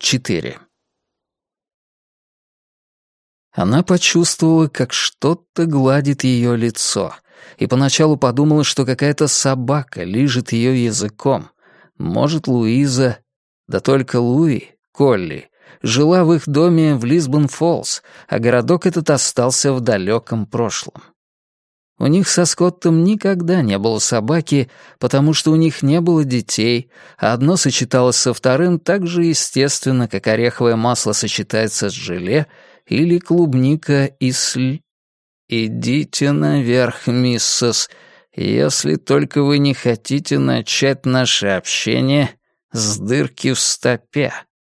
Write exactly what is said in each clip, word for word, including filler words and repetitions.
четыре. Она почувствовала, как что-то гладит ее лицо, и поначалу подумала, что какая-то собака лижет ее языком. Может, Луиза... Да только Луи, Колли, жила в их доме в Лисбон-Фоллс, а городок этот остался в далеком прошлом. У них со Скоттом никогда не было собаки, потому что у них не было детей, а одно сочеталось со вторым так же естественно, как ореховое масло сочетается с желе или клубника и сль. «Идите наверх, миссис, если только вы не хотите начать наше общение с дырки в стопе».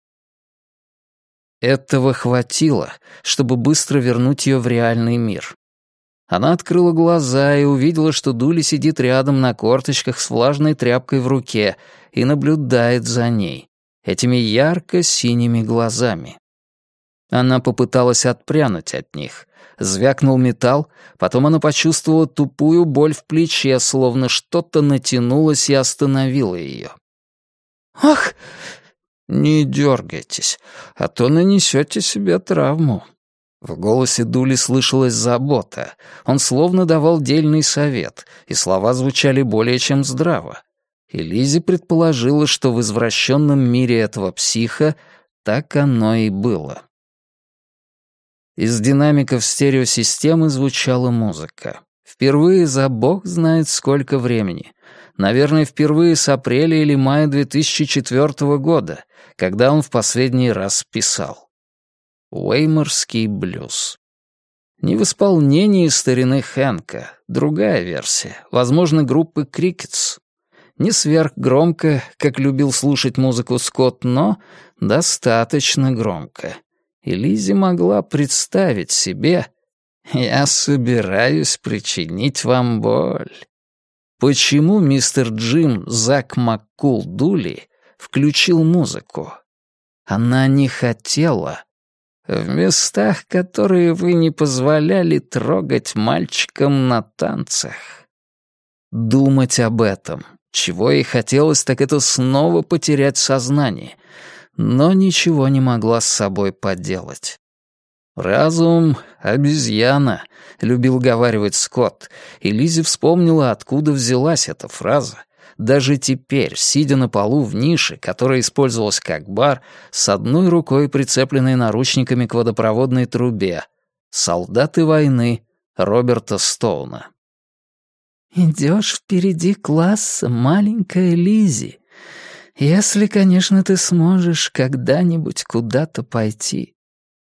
Этого хватило, чтобы быстро вернуть ее в реальный мир. Она открыла глаза и увидела, что Дули сидит рядом на корточках с влажной тряпкой в руке и наблюдает за ней, этими ярко-синими глазами. Она попыталась отпрянуть от них. Звякнул металл, потом она почувствовала тупую боль в плече, словно что-то натянулось и остановило ее. «Ах!» «Не дергайтесь, а то нанесете себе травму». В голосе Дули слышалась забота. Он словно давал дельный совет, и слова звучали более чем здраво. И Лиззи предположила, что в извращенном мире этого психа так оно и было. Из динамиков стереосистемы звучала музыка. Впервые за бог знает сколько времени. Наверное, впервые с апреля или мая две тысячи четвёртого года, когда он в последний раз писал. Уэйморский блюз. Не в исполнении старины Хэнка, другая версия, возможно, группы Крикетс. Не сверхгромко, как любил слушать музыку Скотт, но достаточно громко. И Лиззи могла представить себе: «Я собираюсь причинить вам боль». Почему мистер Джим Зак Маккул Дули включил музыку? Она не хотела. В местах, которые вы не позволяли трогать мальчикам на танцах. Думать об этом. Чего ей хотелось, так это снова потерять сознание. Но ничего не могла с собой поделать. «Разум — обезьяна», — любил говаривать Скотт, и Лиззи вспомнила, откуда взялась эта фраза. Даже теперь, сидя на полу в нише, которая использовалась как бар, с одной рукой прицепленной наручниками к водопроводной трубе, «Солдаты войны» Роберта Стоуна. «Идешь впереди класса, маленькая Лиззи, если, конечно, ты сможешь когда-нибудь куда-то пойти».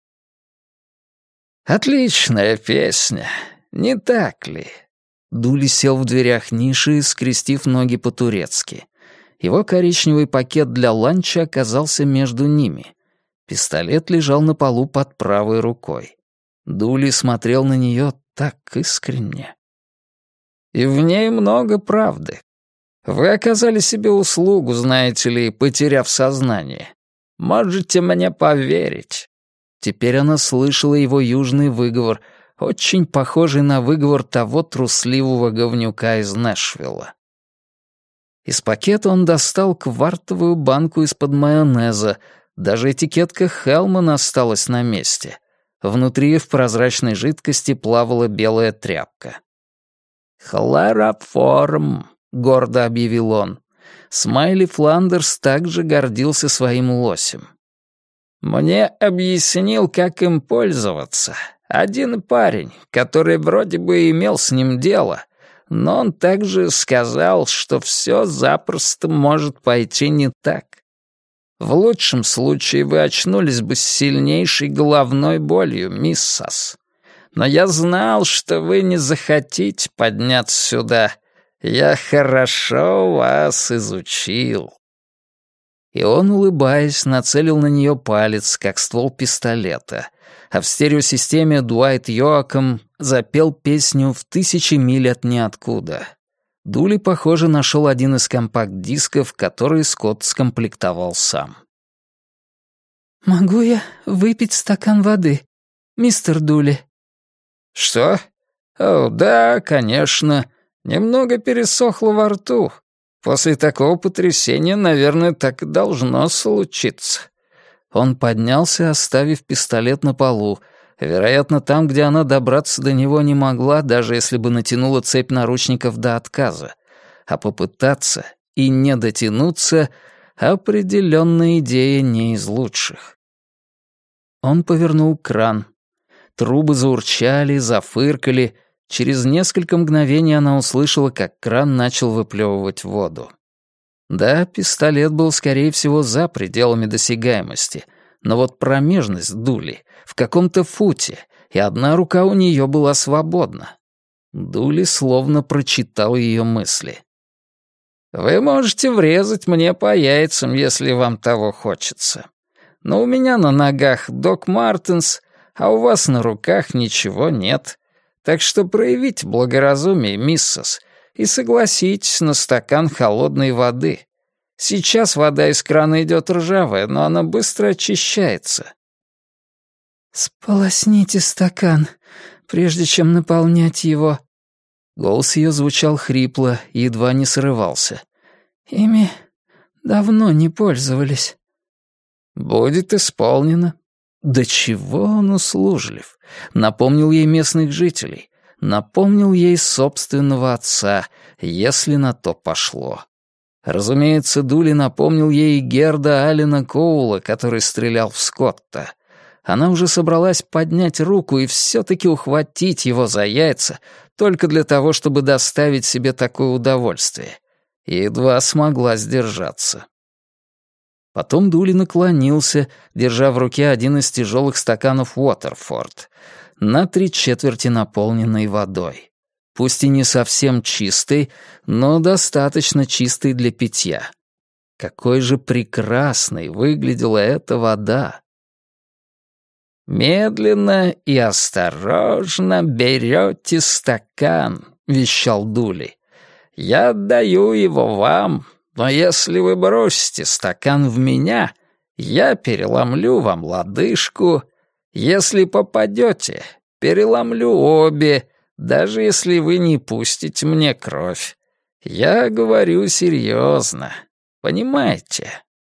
«Отличная песня, не так ли?» Дули сел в дверях ниши, скрестив ноги по-турецки. Его коричневый пакет для ланча оказался между ними. Пистолет лежал на полу под правой рукой. Дули смотрел на нее так искренне. «И в ней много правды. Вы оказали себе услугу, знаете ли, потеряв сознание. Можете мне поверить». Теперь она слышала его южный выговор, очень похожий на выговор того трусливого говнюка из Нэшвилла. Из пакета он достал квартовую банку из-под майонеза, даже этикетка Хелман осталась на месте. Внутри в прозрачной жидкости плавала белая тряпка. «Хлороформ», — гордо объявил он. Смайли Фландерс также гордился своим лосем. «Мне объяснил, как им пользоваться. Один парень, который вроде бы имел с ним дело, но он также сказал, что все запросто может пойти не так. В лучшем случае вы очнулись бы с сильнейшей головной болью, миссас. Но я знал, что вы не захотите подняться сюда. Я хорошо вас изучил». И он, улыбаясь, нацелил на нее палец, как ствол пистолета, а в стереосистеме Дуайт Йоаком запел песню «В тысячи миль от ниоткуда». Дули, похоже, нашел один из компакт-дисков, который Скотт скомплектовал сам. «Могу я выпить стакан воды, мистер Дули?» «Что? О, да, конечно. Немного пересохло во рту. После такого потрясения, наверное, так и должно случиться. Он поднялся, оставив пистолет на полу, вероятно, там, где она добраться до него не могла, даже если бы натянула цепь наручников до отказа. А попытаться и не дотянуться — определённая идея не из лучших. Он повернул кран. Трубы заурчали, зафыркали. Через несколько мгновений она услышала, как кран начал выплёвывать воду. Да, пистолет был, скорее всего, за пределами досягаемости, но вот промежность дули в каком-то футе, и одна рука у неё была свободна. Дули словно прочитал её мысли. «Вы можете врезать мне по яйцам, если вам того хочется. Но у меня на ногах Док Мартенс, а у вас на руках ничего нет. Так что проявите благоразумие, миссис, и согласитесь на стакан холодной воды. Сейчас вода из крана идет ржавая, но она быстро очищается». «Сполосните стакан, прежде чем наполнять его». Голос ее звучал хрипло и едва не срывался. «Ими давно не пользовались». «Будет исполнено». До чего он услужлив. Напомнил ей местных жителей. Напомнил ей собственного отца, если на то пошло. Разумеется, Дули напомнил ей и Герда Аллена Коула, который стрелял в Скотта. Она уже собралась поднять руку и все-таки ухватить его за яйца, только для того, чтобы доставить себе такое удовольствие. И едва смогла сдержаться. Потом Дули наклонился, держа в руке один из тяжелых стаканов Уотерфорд, на три четверти наполненный водой. Пусть и не совсем чистый, но достаточно чистый для питья. Какой же прекрасной выглядела эта вода! «Медленно и осторожно берете стакан», — вещал Дули. «Я отдаю его вам, но если вы бросите стакан в меня, я переломлю вам лодыжку. Если попадете, переломлю обе, даже если вы не пустите мне кровь. Я говорю серьезно, понимаете?»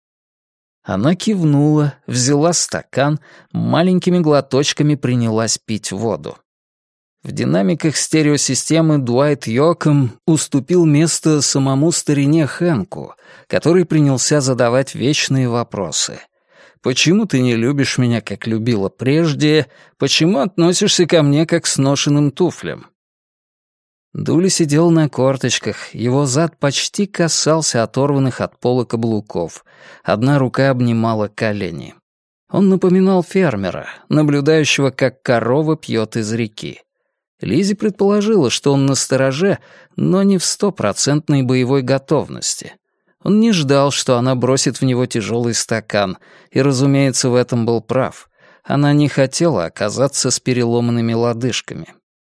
Она кивнула, взяла стакан, маленькими глоточками принялась пить воду. В динамиках стереосистемы Дуайт Йоком уступил место самому старине Хэнку, который принялся задавать вечные вопросы. «Почему ты не любишь меня, как любила прежде? Почему относишься ко мне, как к сношенным туфлям?» Дули сидел на корточках, его зад почти касался оторванных от пола каблуков. Одна рука обнимала колени. Он напоминал фермера, наблюдающего, как корова пьет из реки. Лиззи предположила, что он настороже, но не в стопроцентной боевой готовности. Он не ждал, что она бросит в него тяжелый стакан, и, разумеется, в этом был прав. Она не хотела оказаться с переломанными лодыжками.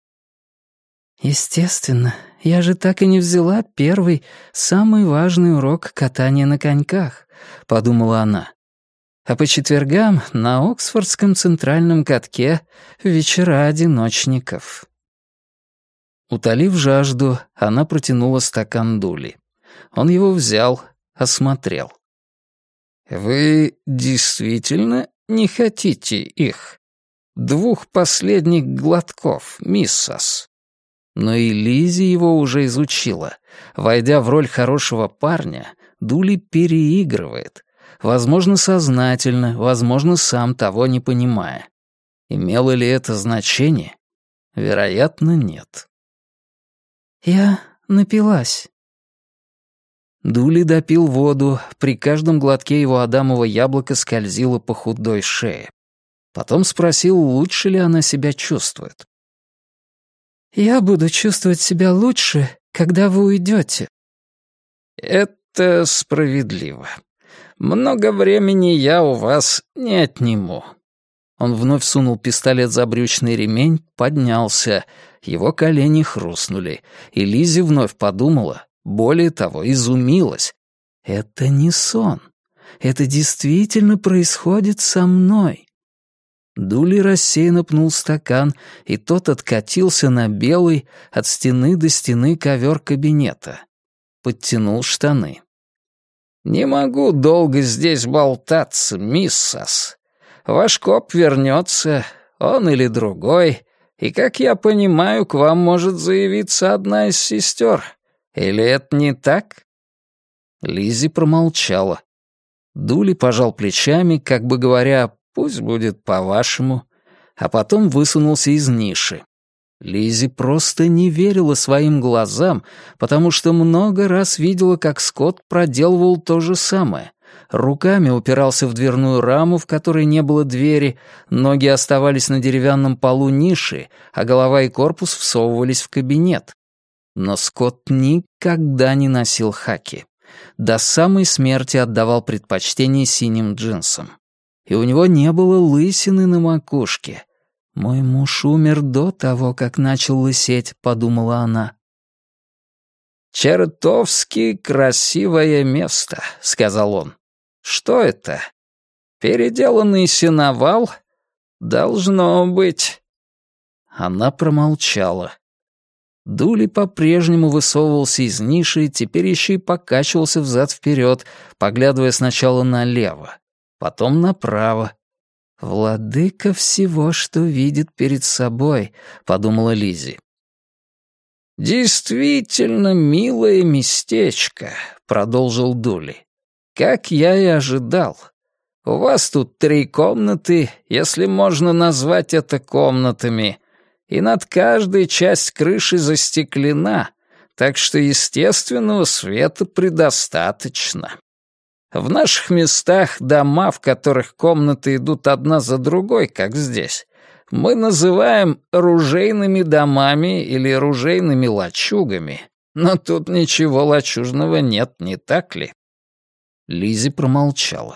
«Естественно, я же так и не взяла первый, самый важный урок катания на коньках», — подумала она. «А по четвергам на Оксфордском центральном катке вечера одиночников». Утолив жажду, она протянула стакан Дули. Он его взял, осмотрел. «Вы действительно не хотите их? Двух последних глотков, миссас?» Но и Лиззи его уже изучила. Войдя в роль хорошего парня, Дули переигрывает. Возможно, сознательно, возможно, сам того не понимая. Имело ли это значение? Вероятно, нет. «Я напилась». Дули допил воду, при каждом глотке его адамово яблоко скользило по худой шее. Потом спросил, лучше ли она себя чувствует. «Я буду чувствовать себя лучше, когда вы уйдете». «Это справедливо. Много времени я у вас не отниму». Он вновь сунул пистолет за брючный ремень, поднялся. Его колени хрустнули, и Лиззи вновь подумала, более того, изумилась. «Это не сон. Это действительно происходит со мной». Дули рассеянно пнул стакан, и тот откатился на белый от стены до стены ковер кабинета. Подтянул штаны. «Не могу долго здесь болтаться, миссас. Ваш коп вернется, он или другой, и, как я понимаю, к вам может заявиться одна из сестер. Или это не так?» Лиззи промолчала. Дули пожал плечами, как бы говоря, «пусть будет по-вашему», а потом высунулся из ниши. Лиззи просто не верила своим глазам, потому что много раз видела, как Скотт проделывал то же самое. Руками упирался в дверную раму, в которой не было двери, ноги оставались на деревянном полу ниши, а голова и корпус всовывались в кабинет. Но Скотт никогда не носил хаки. До самой смерти отдавал предпочтение синим джинсам. И у него не было лысины на макушке. «Мой муж умер до того, как начал лысеть», — подумала она. «Чертовски красивое место», — сказал он. «Что это? Переделанный сеновал? Должно быть». Она промолчала. Дули по-прежнему высовывался из ниши, теперь еще и покачивался взад-вперед, поглядывая сначала налево, потом направо. «Владыка всего, что видит перед собой», — подумала Лиззи. «Действительно милое местечко», — продолжил Дули. «Как я и ожидал. У вас тут три комнаты, если можно назвать это комнатами, и над каждой часть крыши застеклена, так что естественного света предостаточно. В наших местах дома, в которых комнаты идут одна за другой, как здесь, мы называем ружейными домами или ружейными лачугами, но тут ничего лачужного нет, не так ли?» Лиззи промолчала.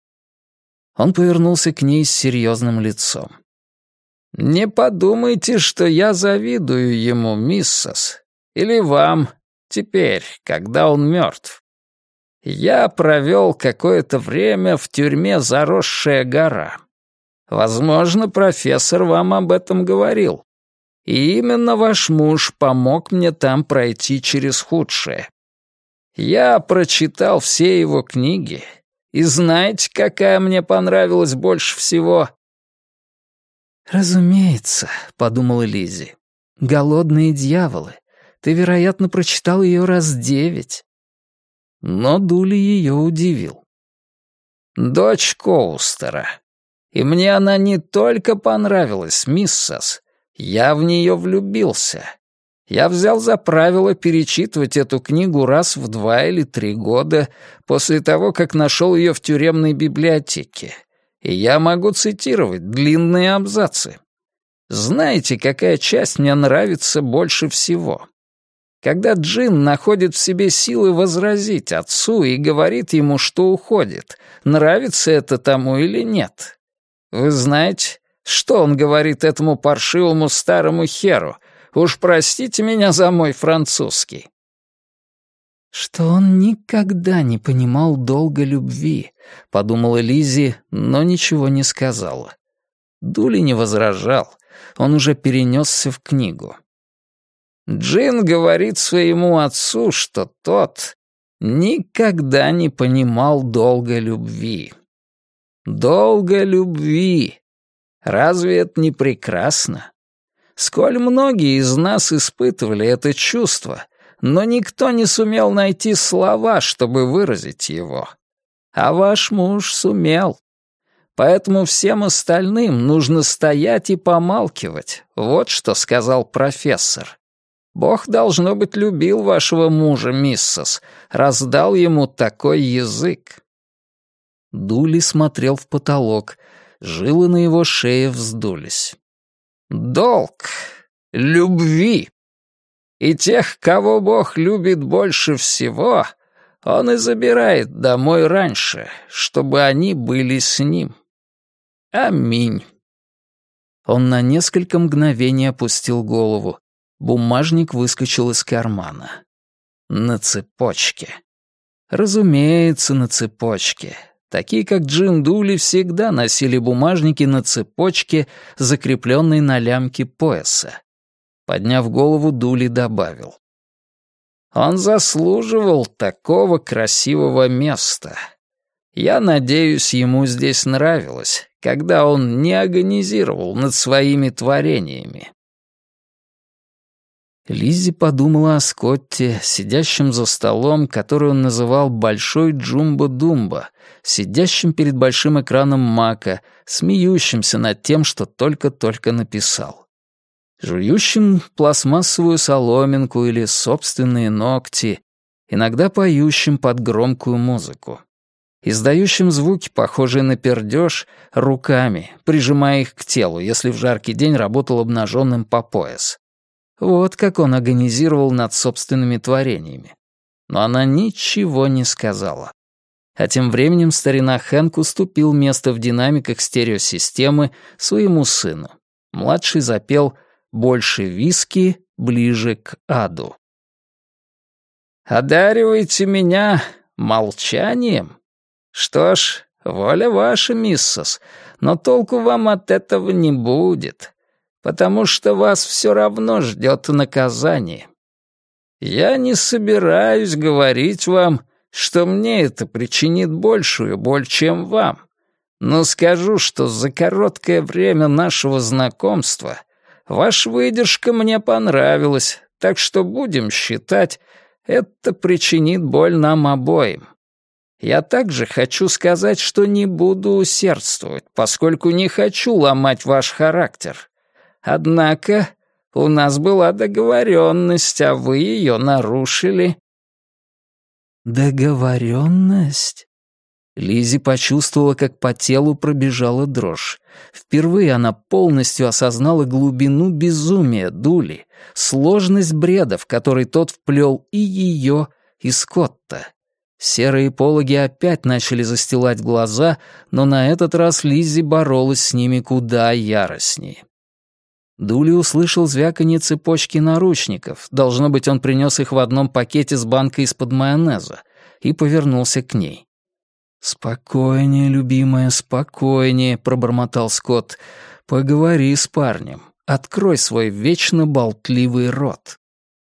Он повернулся к ней с серьезным лицом. «Не подумайте, что я завидую ему, миссис, или вам, теперь, когда он мертв. Я провел какое-то время в тюрьме «Заросшая гора». Возможно, профессор вам об этом говорил. И именно ваш муж помог мне там пройти через худшее. Я прочитал все его книги, и знаете, какая мне понравилась больше всего?» «Разумеется», — подумала Лиззи. «Голодные дьяволы. Ты, вероятно, прочитал ее раз девять». Но Дули ее удивил. «Дочь Коустера. И мне она не только понравилась, миссис, я в нее влюбился. Я взял за правило перечитывать эту книгу раз в два или три года после того, как нашел ее в тюремной библиотеке. И я могу цитировать длинные абзацы. Знаете, какая часть мне нравится больше всего? Когда Джин находит в себе силы возразить отцу и говорит ему, что уходит, нравится это тому или нет. Вы знаете, что он говорит этому паршивому старому херу? Уж простите меня за мой французский. «Что он никогда не понимал долга любви», — подумала Лиззи, но ничего не сказала. Дули не возражал, он уже перенесся в книгу. Джин говорит своему отцу, что тот никогда не понимал долга любви. Долга любви. Разве это не прекрасно? Сколь многие из нас испытывали это чувство, но никто не сумел найти слова, чтобы выразить его. А ваш муж сумел. Поэтому всем остальным нужно стоять и помалкивать. Вот что сказал профессор. Бог, должно быть, любил вашего мужа, миссис, раздал ему такой язык». Дули смотрел в потолок, жилы на его шее вздулись. «Долг любви. И тех, кого Бог любит больше всего, он и забирает домой раньше, чтобы они были с ним. Аминь». Он на несколько мгновений опустил голову. Бумажник выскочил из кармана. На цепочке. Разумеется, на цепочке. Такие, как Джин Дули, всегда носили бумажники на цепочке, закрепленной на лямке пояса. Подняв голову, Дули добавил. Он заслуживал такого красивого места. Я надеюсь, ему здесь нравилось, когда он не агонизировал над своими творениями». Лиззи подумала о Скотте, сидящем за столом, который он называл «Большой Джумба-Думба», сидящим перед большим экраном Мака, смеющимся над тем, что только-только написал. Жующим пластмассовую соломинку или собственные ногти, иногда поющим под громкую музыку. Издающим звуки, похожие на пердеж, руками, прижимая их к телу, если в жаркий день работал обнаженным по пояс. Вот как он агонизировал над собственными творениями. Но она ничего не сказала. А тем временем старина Хэнк уступил место в динамиках стереосистемы своему сыну. Младший запел «Больше виски, ближе к аду». «Одаривайте меня молчанием? Что ж, воля ваша, миссис, но толку вам от этого не будет, потому что вас все равно ждет наказание. Я не собираюсь говорить вам, что мне это причинит большую боль, чем вам, но скажу, что за короткое время нашего знакомства ваша выдержка мне понравилась, так что будем считать, это причинит боль нам обоим. Я также хочу сказать, что не буду усердствовать, поскольку не хочу ломать ваш характер. Однако у нас была договоренность, а вы ее нарушили». «Договоренность?» Лиззи почувствовала, как по телу пробежала дрожь. Впервые она полностью осознала глубину безумия Дули, сложность бреда, в который тот вплел и ее, и Скотта. Серые пологи опять начали застилать глаза, но на этот раз Лиззи боролась с ними куда яростнее. Дули услышал звяканье цепочки наручников, должно быть, он принес их в одном пакете с банкой из-под майонеза, и повернулся к ней. «Спокойнее, любимая, спокойнее», — пробормотал Скотт. «Поговори с парнем, открой свой вечно болтливый рот».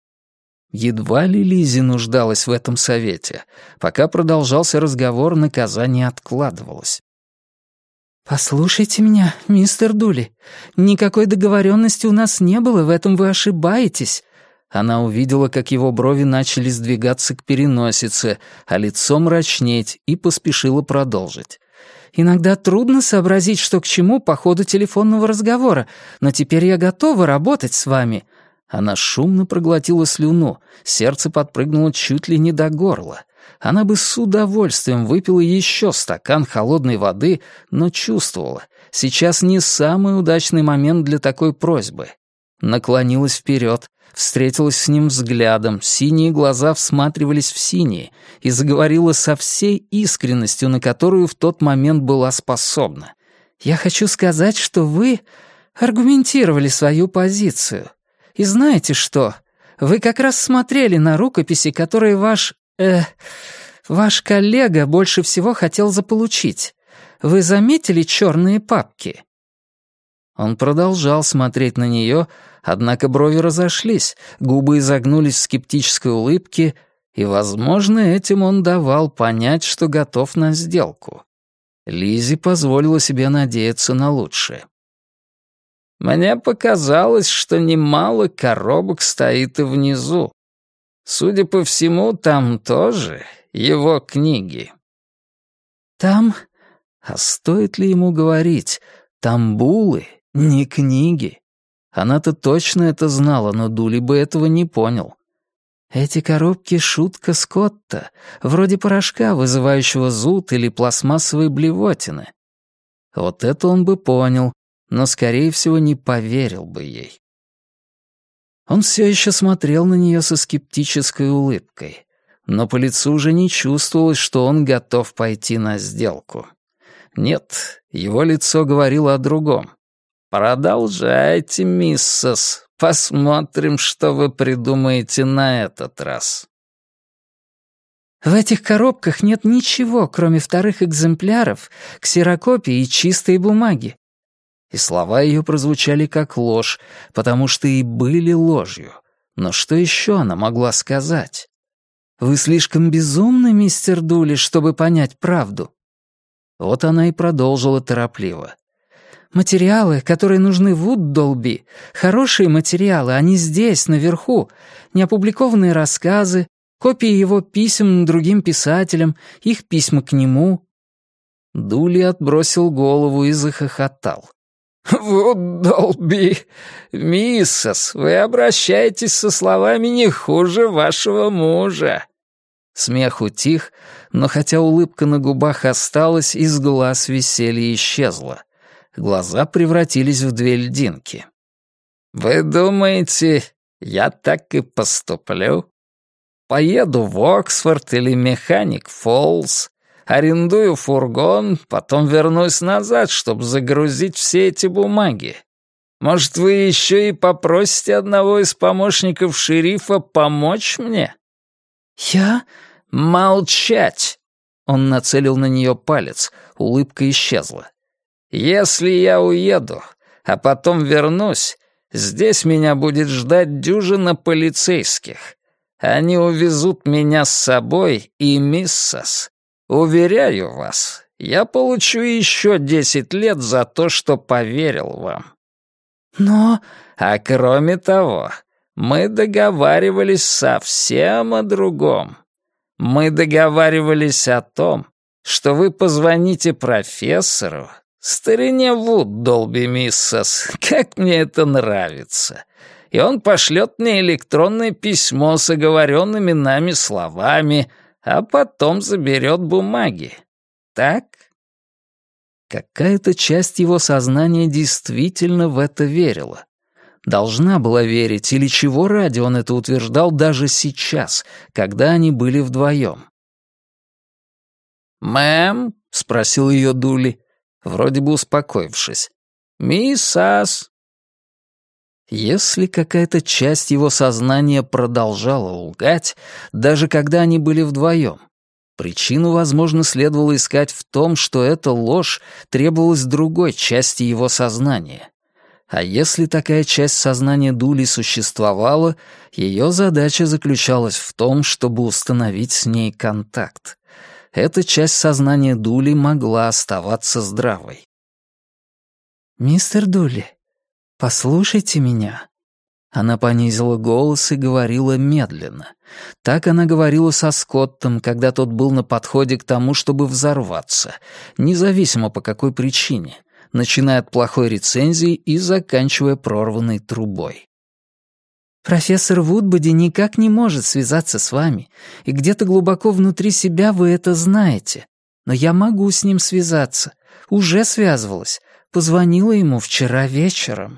Едва ли Лиззи нуждалась в этом совете. Пока продолжался разговор, наказание откладывалось. «Послушайте меня, мистер Дули. Никакой договоренности у нас не было, в этом вы ошибаетесь». Она увидела, как его брови начали сдвигаться к переносице, а лицо мрачнеть, и поспешила продолжить. «Иногда трудно сообразить, что к чему по ходу телефонного разговора, но теперь я готова работать с вами». Она шумно проглотила слюну, сердце подпрыгнуло чуть ли не до горла. Она бы с удовольствием выпила еще стакан холодной воды, но чувствовала, сейчас не самый удачный момент для такой просьбы. Наклонилась вперед, встретилась с ним взглядом, синие глаза всматривались в синие, и заговорила со всей искренностью, на которую в тот момент была способна. «Я хочу сказать, что вы аргументировали свою позицию. И знаете что? Вы как раз смотрели на рукописи, которые ваш... э... ваш коллега больше всего хотел заполучить. Вы заметили черные папки?» Он продолжал смотреть на нее, однако брови разошлись, губы изогнулись в скептической улыбке, и, возможно, этим он давал понять, что готов на сделку. Лиззи позволила себе надеяться на лучшее. «Мне показалось, что немало коробок стоит и внизу. Судя по всему, там тоже его книги». «Там? А стоит ли ему говорить? Там булы, не книги». Она-то точно это знала, но Дули бы этого не понял. «Эти коробки — шутка Скотта, вроде порошка, вызывающего зуд или пластмассовой блевотины». Вот это он бы понял, но, скорее всего, не поверил бы ей. Он все еще смотрел на нее со скептической улыбкой, но по лицу уже не чувствовалось, что он готов пойти на сделку. Нет, его лицо говорило о другом. «Продолжайте, миссис, посмотрим, что вы придумаете на этот раз». «В этих коробках нет ничего, кроме вторых экземпляров, ксерокопий и чистой бумаги». И слова ее прозвучали как ложь, потому что и были ложью. Но что еще она могла сказать? Вы слишком безумны, мистер Дули, чтобы понять правду». Вот она и продолжила торопливо. «Материалы, которые нужны Вуд-Долби, хорошие материалы, они здесь, наверху. Неопубликованные рассказы, копии его писем другим писателям, их письма к нему». Дули отбросил голову и захохотал. «Вуд-Долби, миссис, вы обращаетесь со словами не хуже вашего мужа». Смех утих, но хотя улыбка на губах осталась, из глаз веселье исчезло. Глаза превратились в две льдинки. «Вы думаете, я так и поступлю? Поеду в Оксфорд или Механик-Фоллс, арендую фургон, потом вернусь назад, чтобы загрузить все эти бумаги. Может, вы еще и попросите одного из помощников шерифа помочь мне?» «Я?» «Молчать!» Он нацелил на нее палец, улыбка исчезла. «Если я уеду, а потом вернусь, здесь меня будет ждать дюжина полицейских. Они увезут меня с собой и миссис. Уверяю вас, я получу еще десять лет за то, что поверил вам». «Но...» «А кроме того, мы договаривались совсем о другом. Мы договаривались о том, что вы позвоните профессору, старине Вуд-Долби, миссис, как мне это нравится, и он пошлет мне электронное письмо с оговоренными нами словами, а потом заберет бумаги. Так?» Какая-то часть его сознания действительно в это верила. Должна была верить, или чего ради он это утверждал даже сейчас, когда они были вдвоем. «Мэм?» — спросил ее Дули, вроде бы успокоившись. «Миссас». Если какая-то часть его сознания продолжала лгать, даже когда они были вдвоем, причину, возможно, следовало искать в том, что эта ложь требовалась другой части его сознания. А если такая часть сознания Дули существовала, ее задача заключалась в том, чтобы установить с ней контакт. Эта часть сознания Дули могла оставаться здравой. «Мистер Дули, послушайте меня». Она понизила голос и говорила медленно. Так она говорила со Скоттом, когда тот был на подходе к тому, чтобы взорваться, независимо по какой причине, начиная от плохой рецензии и заканчивая прорванной трубой. «Профессор Вудбоди никак не может связаться с вами, и где-то глубоко внутри себя вы это знаете. Но я могу с ним связаться. Уже связывалась. Позвонила ему вчера вечером».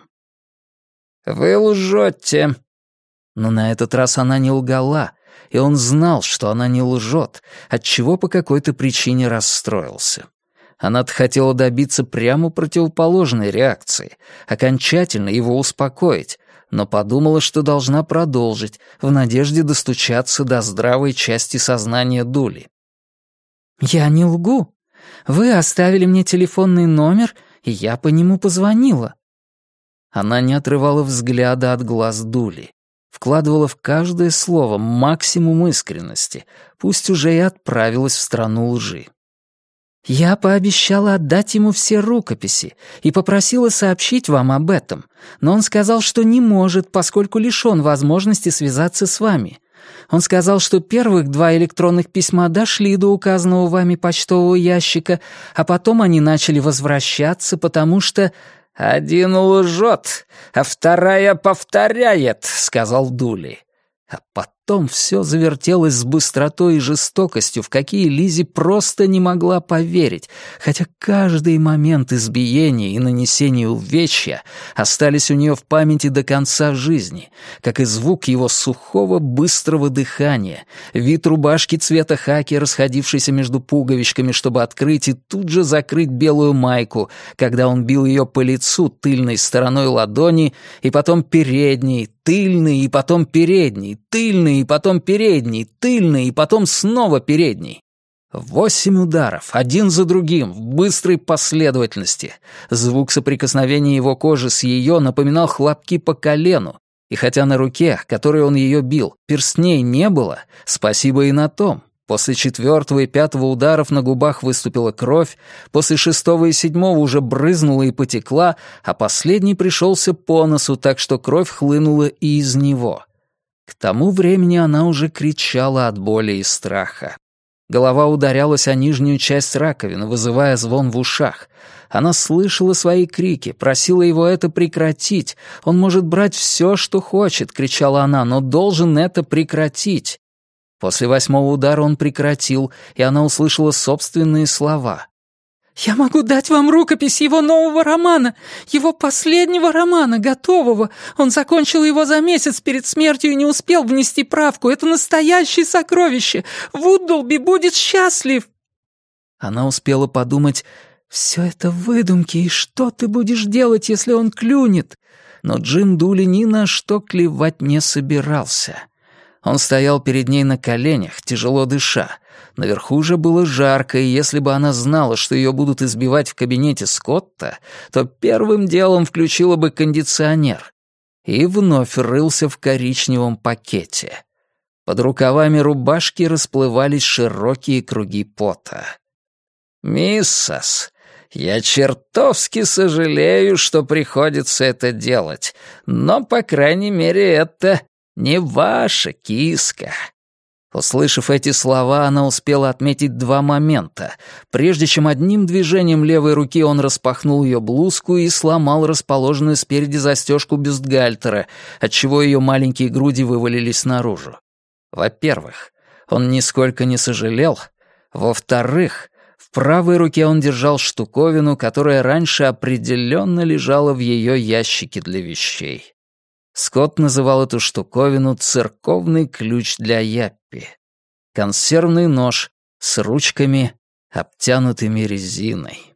«Вы лжете». Но на этот раз она не лгала, и он знал, что она не лжет, отчего по какой-то причине расстроился. Она-то хотела добиться прямо противоположной реакции, окончательно его успокоить, но подумала, что должна продолжить, в надежде достучаться до здравой части сознания Дули. «Я не лгу. Вы оставили мне телефонный номер, и я по нему позвонила». Она не отрывала взгляда от глаз Дули, вкладывала в каждое слово максимум искренности, пусть уже и отправилась в страну лжи. «Я пообещала отдать ему все рукописи и попросила сообщить вам об этом, но он сказал, что не может, поскольку лишён возможности связаться с вами. Он сказал, что первых два электронных письма дошли до указанного вами почтового ящика, а потом они начали возвращаться, потому что...» «Один лжет, а вторая повторяет», — сказал Дули. А потом все завертелось с быстротой и жестокостью, в какие Лизи просто не могла поверить, хотя каждый момент избиения и нанесения увечья остались у нее в памяти до конца жизни, как и звук его сухого быстрого дыхания, вид рубашки цвета хаки, расходившейся между пуговичками, чтобы открыть и тут же закрыть белую майку, когда он бил ее по лицу тыльной стороной ладони и потом передней, тыльный и потом передний, тыльный и потом передний, тыльный и потом снова передний. Восемь ударов, один за другим, в быстрой последовательности. Звук соприкосновения его кожи с ее напоминал хлопки по колену, И хотя на руке, которой он ее бил, перстней не было, спасибо и на том. После четвертого и пятого ударов на губах выступила кровь, после шестого и седьмого уже брызнула и потекла, а последний пришелся по носу, так что кровь хлынула и из него. К тому времени она уже кричала от боли и страха. Голова ударялась о нижнюю часть раковины, вызывая звон в ушах. Она слышала свои крики, просила его это прекратить. «Он может брать все, что хочет», — кричала она, — «но должен это прекратить». После восьмого удара он прекратил, и она услышала собственные слова. «Я могу дать вам рукопись его нового романа, его последнего романа, готового. Он закончил его за месяц перед смертью и не успел внести правку. Это настоящее сокровище. Вуддлби будет счастлив!» Она успела подумать, «Все это выдумки, и что ты будешь делать, если он клюнет?» Но Джим Дули ни на что клевать не собирался. Он стоял перед ней на коленях, тяжело дыша. Наверху же было жарко, и если бы она знала, что ее будут избивать в кабинете Скотта, то первым делом включила бы кондиционер. И вновь рылся в коричневом пакете. Под рукавами рубашки расплывались широкие круги пота. «Миссас, я чертовски сожалею, что приходится это делать, но, по крайней мере, это не ваша киска». Услышав эти слова, она успела отметить два момента. Прежде чем одним движением левой руки он распахнул ее блузку и сломал расположенную спереди застежку бюстгальтера, отчего ее маленькие груди вывалились наружу. Во-первых, он нисколько не сожалел. Во-вторых, в правой руке он держал штуковину, которая раньше определенно лежала в ее ящике для вещей. Скотт называл эту штуковину «церковный ключ для Яппи». Консервный нож с ручками, обтянутыми резиной.